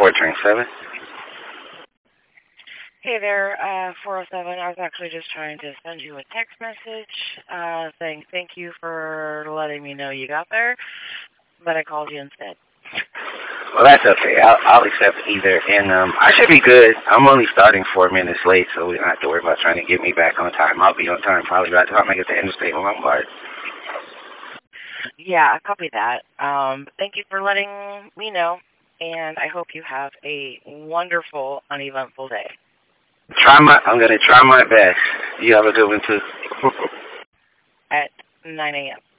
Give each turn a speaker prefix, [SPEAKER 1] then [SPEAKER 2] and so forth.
[SPEAKER 1] train 7.
[SPEAKER 2] Hey there, 407. I was actually just trying to send you a text message saying thank you for letting me know you got there, but I called you instead.
[SPEAKER 1] Well, that's okay. I'll accept either. And I should be good. I'm only starting 4 minutes late, so we don't have to worry about trying to get me back on time. I'll be on time probably by the time I get to Interstate on Lombard.
[SPEAKER 2] Yeah, copy that. Thank you for letting me know, and I hope you have a wonderful, uneventful day.
[SPEAKER 1] I'm going to try my best. You have a good one, too.
[SPEAKER 2] At 9 a.m.